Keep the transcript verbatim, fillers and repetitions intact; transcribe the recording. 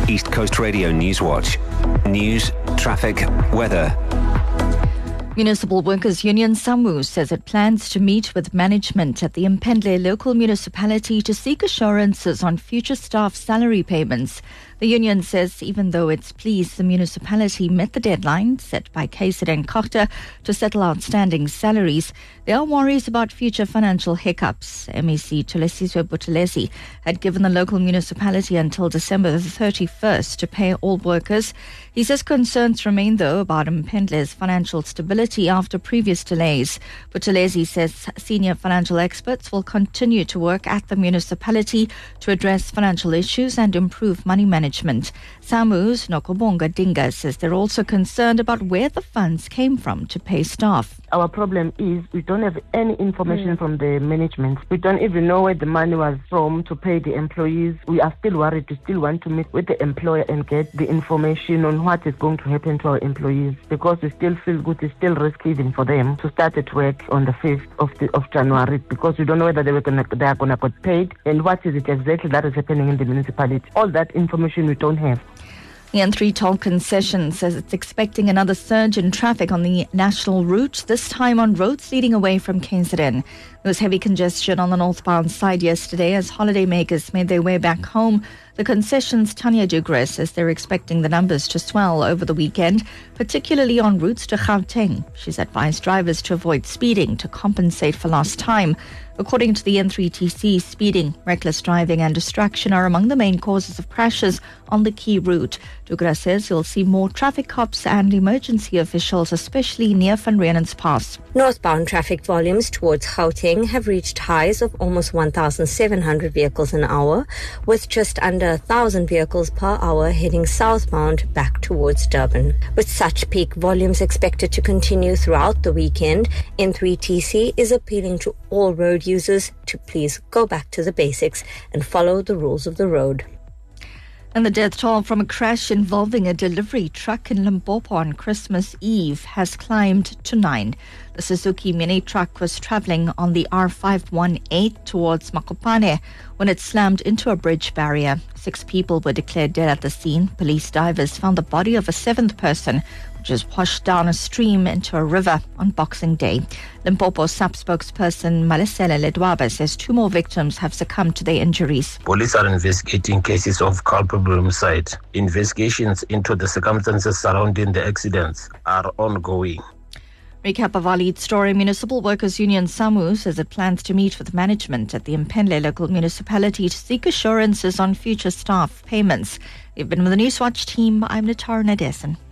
East Coast Radio Newswatch. News, traffic, weather. Municipal Workers Union SAMWU says it plans to meet with management at the Mphendle local municipality to seek assurances on future staff salary payments. The union says even though it's pleased the municipality met the deadline set by K Z N Kochta to settle outstanding salaries, there are worries about future financial hiccups. M E C Tulesizwe Buthelezi had given the local municipality until December the thirty-first to pay all workers. He says concerns remain though about Mphendle's financial stability after previous delays. Buthelezi says senior financial experts will continue to work at the municipality to address financial issues and improve money management. SAMWU's Nokobonga Dinga says they're also concerned about where the funds came from to pay staff. Our problem is we don't have any information mm. from the management. We don't even know where the money was from to pay the employees. We are still worried. We still want to meet with the employer and get the information on what is going to happen to our employees, because we still feel good. It's still risky even for them to start at work on the fifth of, the, of January, because we don't know whether they, were gonna, they are going to get paid and what is it exactly that is happening in the municipality. All that information we don't have. The N three toll concession says it's expecting another surge in traffic on the national route, this time on roads leading away from K Z N. There was heavy congestion on the northbound side yesterday as holidaymakers made their way back home. The concession's Tanya Dugre says they're expecting the numbers to swell over the weekend, particularly on routes to Gauteng. She's advised drivers to avoid speeding to compensate for lost time. According to the N three T C, speeding, reckless driving and distraction are among the main causes of crashes on the key route. Dugre says you'll see more traffic cops and emergency officials, especially near Van Riemen's Pass. Northbound traffic volumes towards Gauteng have reached highs of almost one thousand seven hundred vehicles an hour, with just under one thousand vehicles per hour heading southbound back towards Durban. With such peak volumes expected to continue throughout the weekend, N three T C is appealing to all road users to please go back to the basics and follow the rules of the road. And the death toll from a crash involving a delivery truck in Limpopo on Christmas Eve has climbed to nine. The Suzuki mini truck was travelling on the R five eighteen towards Makopane when it slammed into a bridge barrier. Six people were declared dead at the scene. Police divers found the body of a seventh person, which was washed down a stream into a river on Boxing Day. Limpopo S A P spokesperson Malesela Ledwaba says two more victims have succumbed to their injuries. Police are investigating cases of culpable homicide. Investigations into the circumstances surrounding the accidents are ongoing. Recap of our lead story. Municipal Workers Union SAMWU says it plans to meet with management at the Mphendle local municipality to seek assurances on future staff payments. You've been with the Newswatch team. I'm Natara Nadesan.